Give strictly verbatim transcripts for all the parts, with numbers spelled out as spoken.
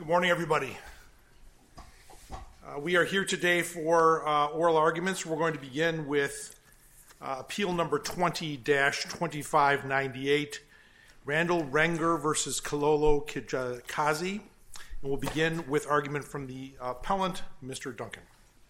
Good morning, everybody. Uh, we are here today for uh, oral arguments. We're going to begin with uh, appeal number twenty dash twenty-five ninety-eight, Randall Renger versus Kilolo Kijakazi. And we'll begin with argument from the appellant, Mister Duncan.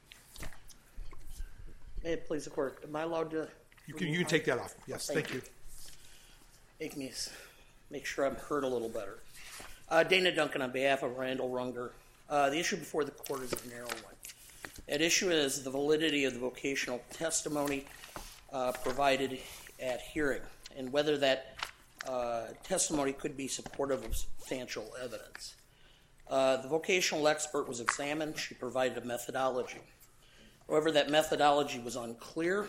May it please the court, am I allowed to? You can, you can take that off. Yes, thank, thank you. you. Make me make sure I'm heard a little better. Uh, Dana Duncan on behalf of Randall Renger. Uh, the issue before the court is a narrow one. At issue is the validity of the vocational testimony uh, provided at hearing and whether that uh, testimony could be supportive of substantial evidence. Uh, the vocational expert was examined. She provided a methodology. However, that methodology was unclear.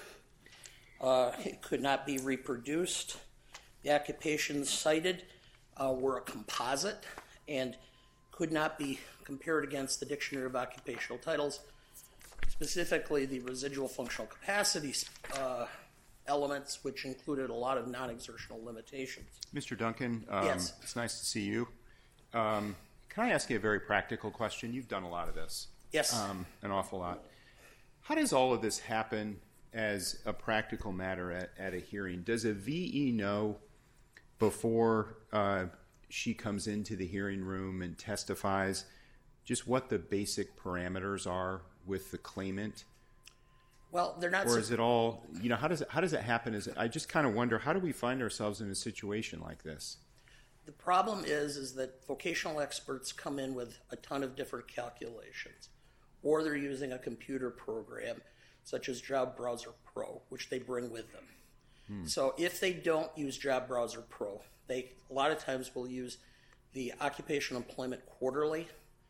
Uh, it could not be reproduced. The occupations cited uh, were a composite and could not be compared against the Dictionary of Occupational Titles, specifically the residual functional capacity uh, elements, which included a lot of non-exertional limitations. Mister Duncan, um, yes. It's nice to see you. Um, can I ask you a very practical question? You've done a lot of this. Yes. Um, an awful lot. How does all of this happen as a practical matter at, at a hearing? Does a V E know before uh, she comes into the hearing room and testifies just what the basic parameters are with the claimant? Well, they're not. Or is it all, you know, how does it, how does it happen? Is it, I just kind of wonder, how do we find ourselves in a situation like this? The problem is, is that vocational experts come in with a ton of different calculations, or they're using a computer program such as Job Browser Pro, which they bring with them. Hmm. So if they don't use Job Browser Pro, they a lot of times will use the Occupational Employment Quarterly.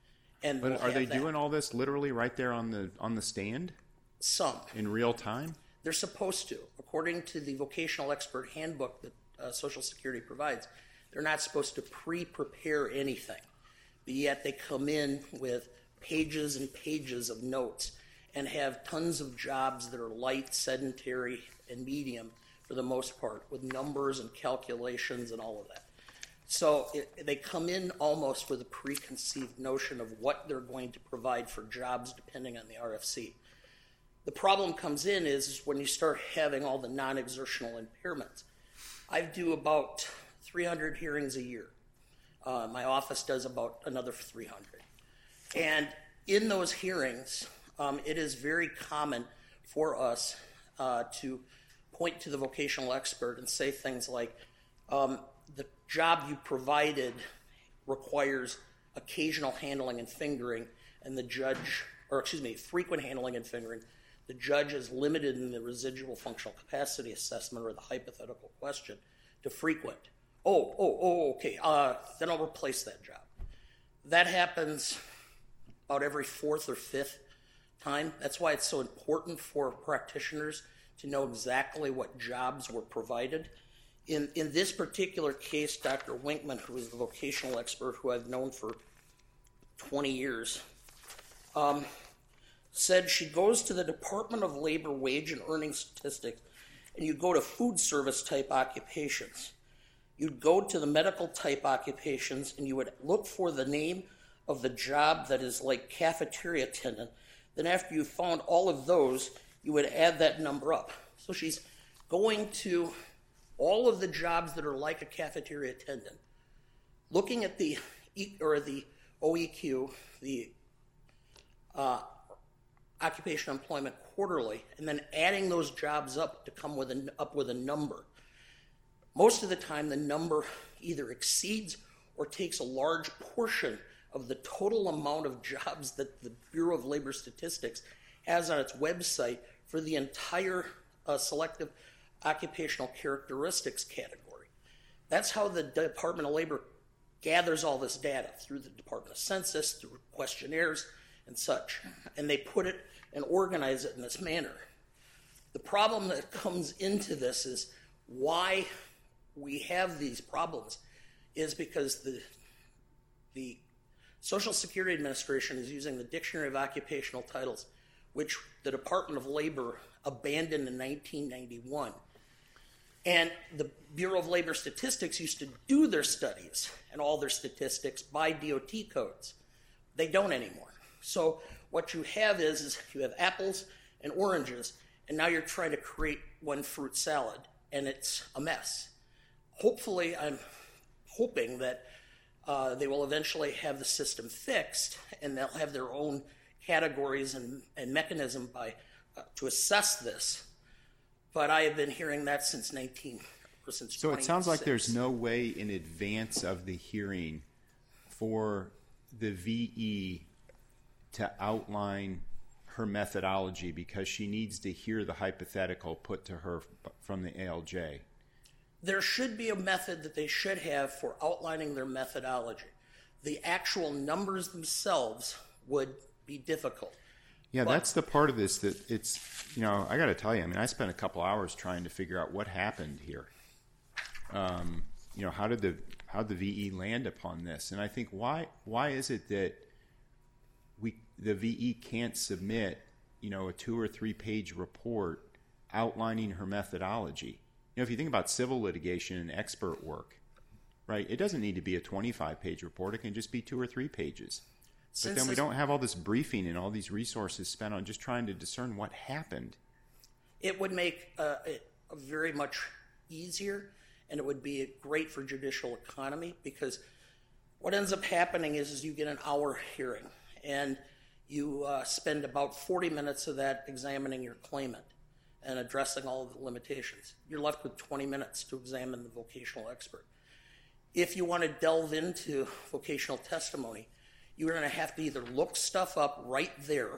And but are they that. doing all this literally right there on the on the stand? Some. In real time? They're supposed to. According to the Vocational Expert Handbook that uh, Social Security provides, they're not supposed to pre-prepare anything. But yet they come in with pages and pages of notes and have tons of jobs that are light, sedentary, and medium for the most part, with numbers and calculations and all of that. So it, they come in almost with a preconceived notion of what they're going to provide for jobs depending on the R F C. The problem comes in is, is when you start having all the non-exertional impairments. I do about three hundred hearings a year. Uh, my office does about another three hundred. And in those hearings, um, it is very common for us uh, to point to the vocational expert and say things like, um, the job you provided requires occasional handling and fingering, and the judge, or excuse me, frequent handling and fingering. The judge is limited in the residual functional capacity assessment or the hypothetical question to frequent. Oh, oh, oh, okay, uh, then I'll replace that job. That happens about every fourth or fifth time. That's why it's so important for practitioners to know exactly what jobs were provided. In in this particular case, Doctor Winkman, who is the vocational expert who I've known for twenty years, um, said she goes to the Department of Labor Wage and Earning Statistics, and you go to food service type occupations. You'd go to the medical type occupations, and you would look for the name of the job that is like cafeteria attendant. Then after you found all of those, you would add that number up. So she's going to all of the jobs that are like a cafeteria attendant, looking at the or the O E Q, the uh, Occupational Employment Quarterly, and then adding those jobs up to come with a, up with a number. Most of the time, the number either exceeds or takes a large portion of the total amount of jobs that the Bureau of Labor Statistics has on its website for the entire uh, selective occupational characteristics category. That's how the Department of Labor gathers all this data, through the Department of Census, through questionnaires and such, and they put it and organize it in this manner. The problem that comes into this is why we have these problems is because the the Social Security Administration is using the Dictionary of Occupational Titles, which the Department of Labor abandoned in nineteen ninety-one. And the Bureau of Labor Statistics used to do their studies and all their statistics by D O T codes. They don't anymore. So what you have is, is you have apples and oranges, and now you're trying to create one fruit salad, and it's a mess. Hopefully, I'm hoping that uh, they will eventually have the system fixed, and they'll have their own categories and, and mechanism by uh, to assess this. But I have been hearing that since nineteen or since. So it sounds like there's no way in advance of the hearing for the V E to outline her methodology because she needs to hear the hypothetical put to her from the A L J. There should be a method that they should have for outlining their methodology. The actual numbers themselves would be difficult. Yeah, but, that's the part of this that it's, you know, I got to tell you, I mean, I spent a couple hours trying to figure out what happened here. Um, you know, how did the how did the V E land upon this? And I think why why is it that we the V E can't submit, you know, a two or three page report outlining her methodology? You know, if you think about civil litigation and expert work, right, it doesn't need to be a twenty-five page report. It can just be two or three pages. But then we don't have all this briefing and all these resources spent on just trying to discern what happened. It would make uh, it very much easier, and it would be great for judicial economy, because what ends up happening is, is you get an hour hearing, and you uh, spend about forty minutes of that examining your claimant and addressing all of the limitations. You're left with twenty minutes to examine the vocational expert. If you want to delve into vocational testimony, you're going to have to either look stuff up right there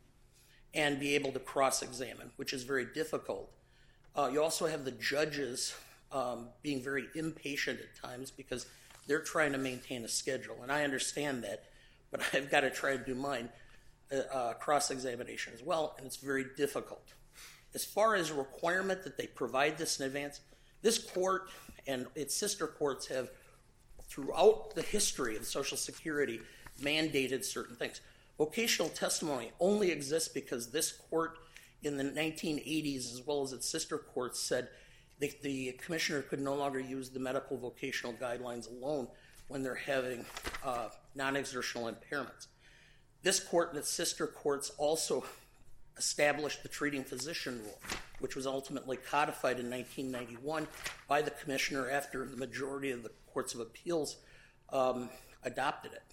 and be able to cross-examine, which is very difficult. Uh, you also have the judges um, being very impatient at times because they're trying to maintain a schedule, and I understand that, but I've got to try to do mine, uh, uh, cross-examination as well, and it's very difficult. As far as a requirement that they provide this in advance, this court and its sister courts have, throughout the history of Social Security, mandated certain things. Vocational testimony only exists because this court in the nineteen eighties, as well as its sister courts, said the, the commissioner could no longer use the medical vocational guidelines alone when they're having uh, non-exertional impairments. This court and its sister courts also established the treating physician rule, which was ultimately codified in nineteen ninety-one by the commissioner after the majority of the courts of appeals um, adopted it.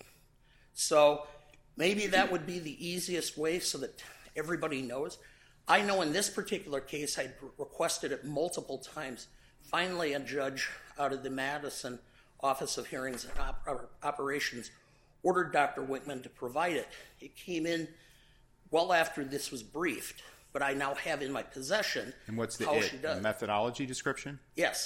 So maybe that would be the easiest way so that everybody knows. I know in this particular case, I requested it multiple times. Finally, a judge out of the Madison Office of Hearings and Op- Operations ordered Doctor Wickman to provide it. It came in well after this was briefed, but I now have in my possession and what's the how it? she does. The methodology description? Yes.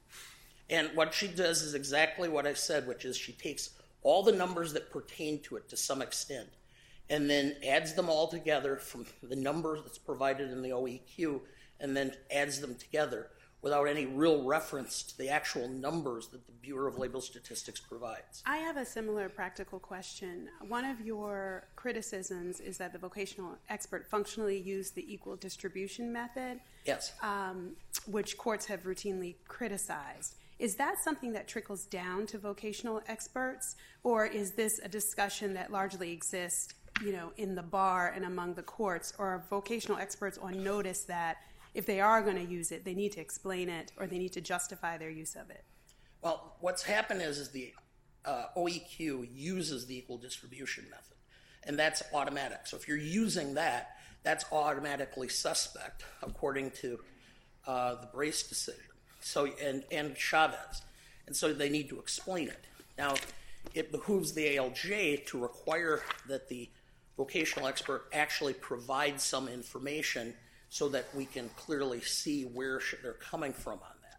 And what she does is exactly what I said, which is she takes all the numbers that pertain to it to some extent, and then adds them all together from the number that's provided in the O E Q, and then adds them together without any real reference to the actual numbers that the Bureau of Labor Statistics provides. I have a similar practical question. One of your criticisms is that the vocational expert functionally used the equal distribution method, Yes. um, which courts have routinely criticized. Is that something that trickles down to vocational experts, or is this a discussion that largely exists, you know, in the bar and among the courts, or are vocational experts on notice that if they are going to use it, they need to explain it or they need to justify their use of it? Well, what's happened is, is the uh, O E Q uses the equal distribution method, and that's automatic. So if you're using that, that's automatically suspect, according to uh, the Brace decision. So and, and Chavez, and so they need to explain it. Now, it behooves the A L J to require that the vocational expert actually provide some information so that we can clearly see where they're coming from on that.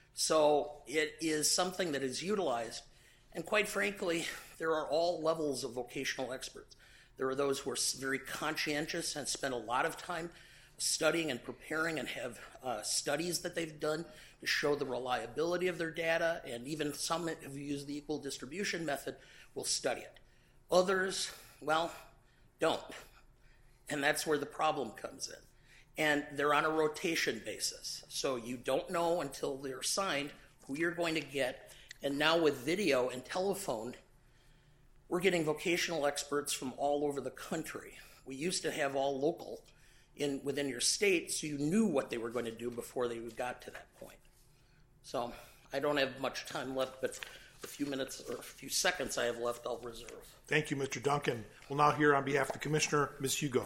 So it is something that is utilized, and quite frankly, there are all levels of vocational experts. There are those who are very conscientious and spend a lot of time studying and preparing and have uh, studies that they've done to show the reliability of their data, and even some who use the equal distribution method will study it. Others, well, don't. And that's where the problem comes in. and they're on a rotation basis. So you don't know until they're assigned who you're going to get. And now with video and telephone, we're getting vocational experts from all over the country. We used to have all local in within your state, so you knew what they were going to do before they got to that point. So I don't have much time left, but the few minutes or a few seconds I have left, I'll reserve. Thank you, Mister Duncan. We'll now hear on behalf of the Commissioner, Miz Hugo.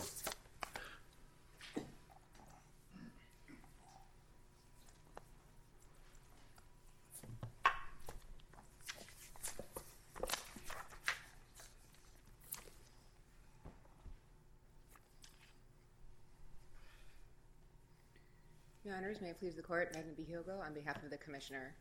Your Honors, may it please the Court, Megan B. Hugo on behalf of the Commissioner.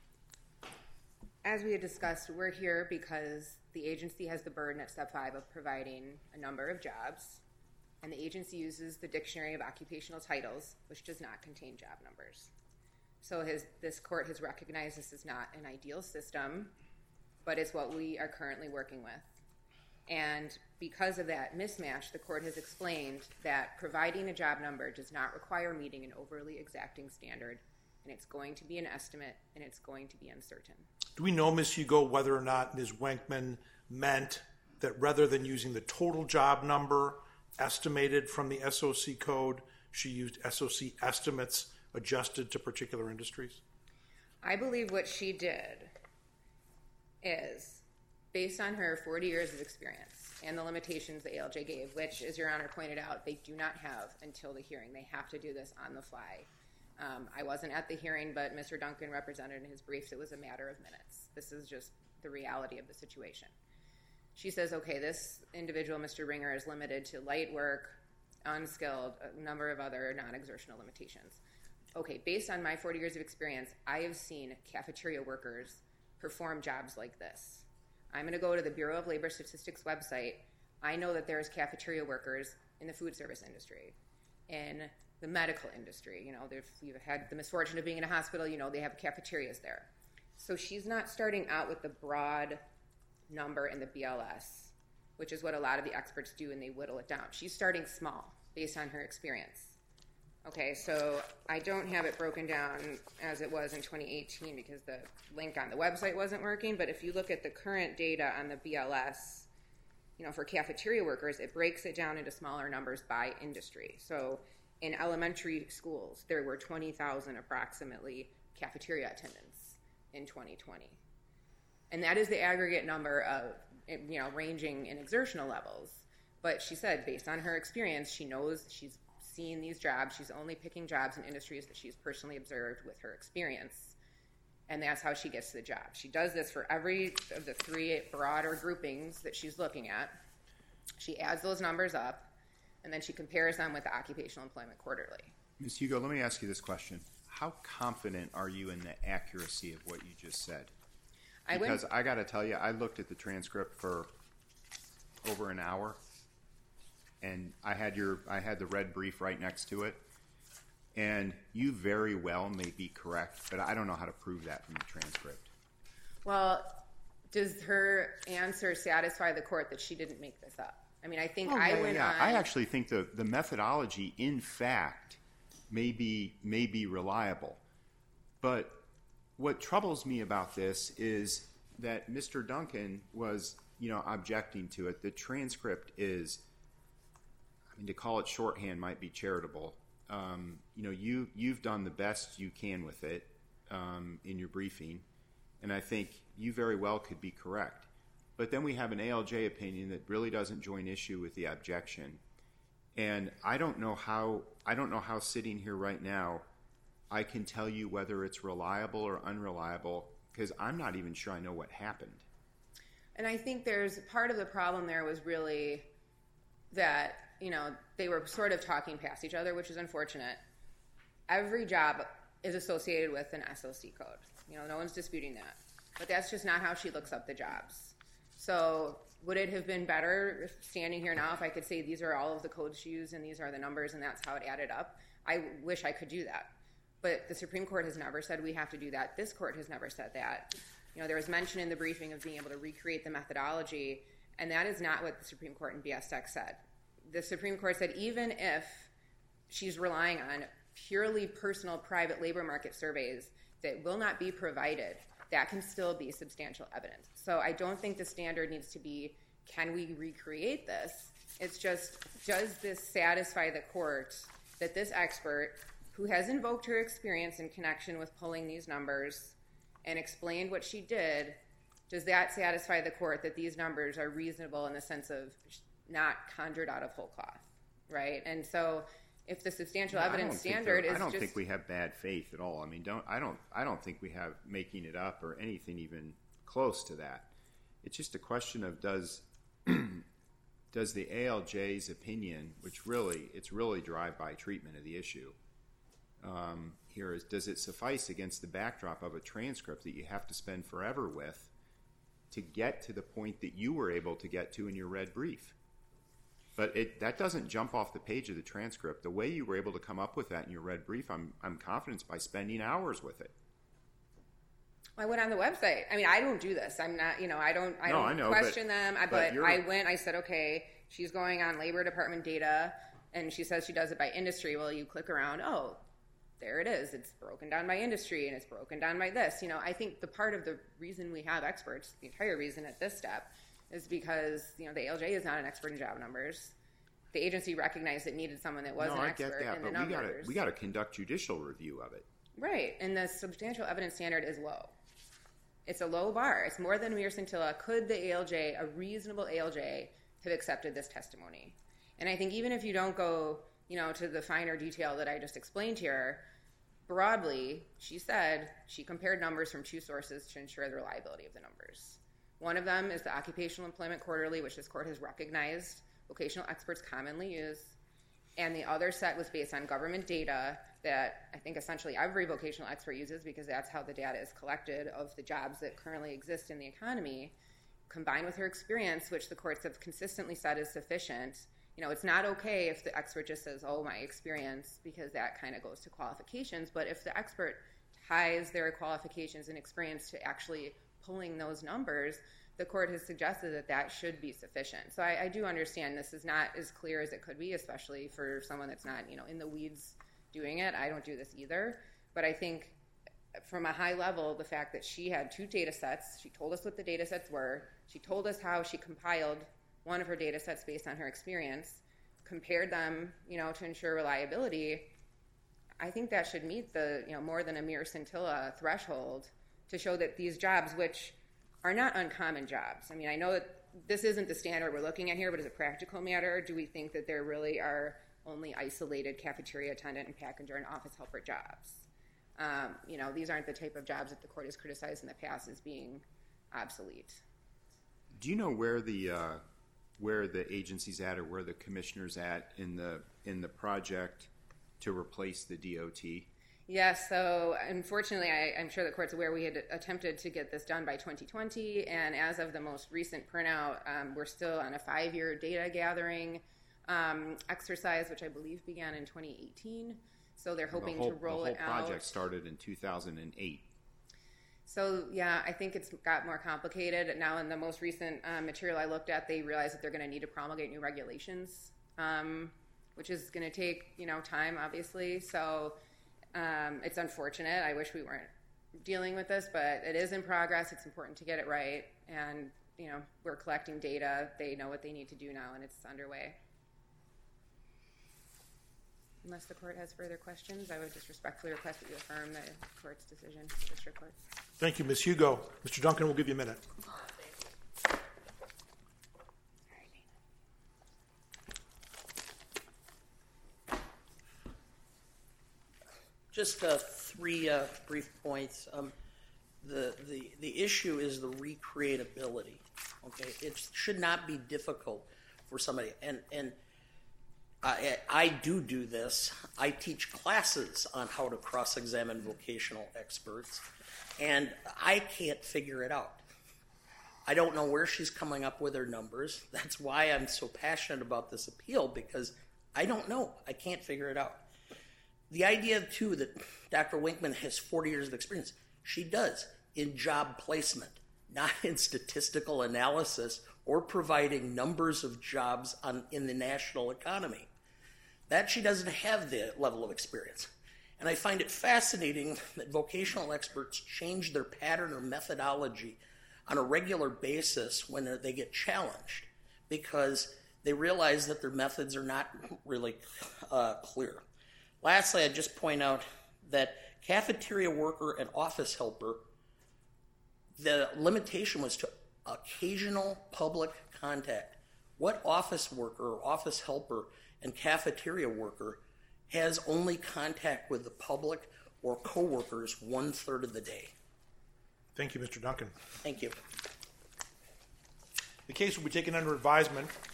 As we had discussed, we're here because the agency has the burden at step five of providing a number of jobs, and the agency uses the Dictionary of Occupational Titles, which does not contain job numbers. So his, this Court has recognized this is not an ideal system, but it's what we are currently working with. And because of that mismatch, the Court has explained that providing a job number does not require meeting an overly exacting standard, and it's going to be an estimate, and it's going to be uncertain. Do we know, Miz Hugo, whether or not Miz Wenkman meant that rather than using the total job number estimated from the S O C code, she used S O C estimates adjusted to particular industries? I believe what she did is, based on her forty years of experience and the limitations the A L J gave, which, as Your Honor pointed out, they do not have until the hearing. They have to do this on the fly. Um, I wasn't at the hearing, but Mister Duncan represented in his briefs it was a matter of minutes. This is just the reality of the situation. She says, okay, this individual, Mister Ringer, is limited to light work, unskilled, a number of other non-exertional limitations. Okay, based on my forty years of experience, I have seen cafeteria workers perform jobs like this. I'm going to go to the Bureau of Labor Statistics website. I know that there's cafeteria workers in the food service industry, in the medical industry. You know, if you've had the misfortune of being in a hospital, you know, they have cafeterias there. So she's not starting out with the broad number in the B L S, which is what a lot of the experts do, and they whittle it down. She's starting small based on her experience. Okay, so I don't have it broken down as it was in twenty eighteen because the link on the website wasn't working, but if you look at the current data on the B L S, you know, for cafeteria workers, it breaks it down into smaller numbers by industry. So in elementary schools, there were twenty thousand approximately cafeteria attendants in twenty twenty. And that is the aggregate number of, you know, ranging in exertional levels. But she said, based on her experience, she knows she's seen these jobs. She's only picking jobs in industries that she's personally observed with her experience. And that's how she gets to the job. She does this for every of the three broader groupings that she's looking at. She adds those numbers up, and then she compares them with the Occupational Employment Quarterly. Miz Hugo, let me ask you this question. How confident are you in the accuracy of what you just said? I Because wouldn't- I got to tell you, I looked at the transcript for over an hour, and I had your I had the red brief right next to it, and you very well may be correct, but I don't know how to prove that from the transcript. Well, does her answer satisfy the court that she didn't make this up? I mean, I think Oh, I yeah, went yeah. on... I actually think the, the methodology, in fact, may be, may be reliable. But what troubles me about this is that Mister Duncan was, you know, objecting to it. The transcript is, I mean, to call it shorthand might be charitable. Um, you know, you, you've done the best you can with it um, in your briefing, and I think you very well could be correct. But then we have an A L J opinion that really doesn't join issue with the objection. And I don't know how, I don't know how sitting here right now I can tell you whether it's reliable or unreliable, because I'm not even sure I know what happened. And I think there's part of the problem there was really that, you know, they were sort of talking past each other, which is unfortunate. Every job is associated with an S O C code. You know, no one's disputing that. But that's just not how she looks up the jobs. So would it have been better if standing here now if I could say these are all of the codes she used and these are the numbers and that's how it added up? I wish I could do that. But the Supreme Court has never said we have to do that. This court has never said that. You know, there was mention in the briefing of being able to recreate the methodology, and that is not what the Supreme Court in B S X said. The Supreme Court said even if she's relying on purely personal private labor market surveys that will not be provided, that can still be substantial evidence. So I don't think the standard needs to be, can we recreate this? It's just, does this satisfy the court that this expert, who has invoked her experience in connection with pulling these numbers and explained what she did, does that satisfy the court that these numbers are reasonable in the sense of not conjured out of whole cloth, right? And so if the substantial No, evidence I don't think standard there- is I don't just... think we have bad faith at all. I mean, don't I don't I don't think we have making it up or anything even close to that. It's just a question of does does the A L J's opinion, which really it's really drive-by treatment of the issue, um, here is, does it suffice against the backdrop of a transcript that you have to spend forever with to get to the point that you were able to get to in your red brief? But it, that doesn't jump off the page of the transcript. The way you were able to come up with that in your red brief, I'm, I'm confident, by spending hours with it. I went on the website. I mean, I don't do this. I'm not, you know, I don't, I No, don't I know, question but- them. I, but but you're- I went, I said, okay, she's going on Labor Department data, and she says she does it by industry. Well, you click around, oh, there it is. It's broken down by industry, and it's broken down by this. You know, I think the part of the reason we have experts, the entire reason at this step, is because, you know, the A L J is not an expert in job numbers. The agency recognized it needed someone that was no, an I expert get that, in the but we numbers. gotta we gotta conduct judicial review of it. Right, and the substantial evidence standard is low. It's a low bar. It's more than a mere scintilla. Could the A L J, a reasonable A L J, have accepted this testimony? And I think even if you don't go, you know, to the finer detail that I just explained here, broadly, she said she compared numbers from two sources to ensure the reliability of the numbers. One of them is the Occupational Employment Quarterly, which this court has recognized vocational experts commonly use. And the other set was based on government data that I think essentially every vocational expert uses, because that's how the data is collected of the jobs that currently exist in the economy, combined with her experience, which the courts have consistently said is sufficient. You know, it's not okay if the expert just says, oh, my experience, because that kind of goes to qualifications. But if the expert ties their qualifications and experience to actually pulling those numbers, the court has suggested that that should be sufficient. So I, I do understand this is not as clear as it could be, especially for someone that's not, you know, in the weeds doing it. I don't do this either. But I think from a high level, the fact that she had two data sets, she told us what the data sets were, she told us how she compiled one of her data sets based on her experience, compared them, you know, to ensure reliability, I think that should meet the, you know, more than a mere scintilla threshold to show that these jobs, which are not uncommon jobs. I mean, I know that this isn't the standard we're looking at here, but as a practical matter, do we think that there really are only isolated cafeteria attendant and packager and office helper jobs? Um, you know, these aren't the type of jobs that the court has criticized in the past as being obsolete. Do you know where the uh, where the agency's at, or where the commissioner's at in the in the project to replace the D O T? Yes, so unfortunately, I, I'm sure the court's aware we had attempted to get this done by twenty twenty, and as of the most recent printout, um, we're still on a five-year data gathering um, exercise, which I believe began in twenty eighteen. So they're hoping the whole, to roll the whole it out. project started in two thousand eight. So, yeah, I think it's got more complicated. Now, in the most recent uh, material I looked at, they realized that they're going to need to promulgate new regulations, um, which is going to take, you know, time, obviously. So um, it's unfortunate. I wish we weren't dealing with this, but it is in progress. It's important to get it right. And, you know, we're collecting data. They know what they need to do now, and it's underway. Unless the court has further questions, I would just respectfully request that you affirm the court's decision, the district court. Thank you, Miz Hugo. Mister Duncan, we'll give you a minute. Just uh, three uh, brief points. Um, the, the, the issue is the recreatability. Okay, it should not be difficult for somebody. And, and I, I do do this. I teach classes on how to cross-examine vocational experts, and I can't figure it out. I don't know where she's coming up with her numbers. That's why I'm so passionate about this appeal, because I don't know. I can't figure it out. The idea, too, that Doctor Winkman has forty years of experience, she does in job placement, not in statistical analysis or providing numbers of jobs on, in the national economy. that she doesn't have the level of experience. And I find it fascinating that vocational experts change their pattern or methodology on a regular basis when they get challenged, because they realize that their methods are not really uh, clear. Lastly, I'd just point out that cafeteria worker and office helper, the limitation was to occasional public contact. What office worker or office helper and cafeteria worker has only contact with the public or coworkers one third of the day? Thank you, Mister Duncan. Thank you. The case will be taken under advisement.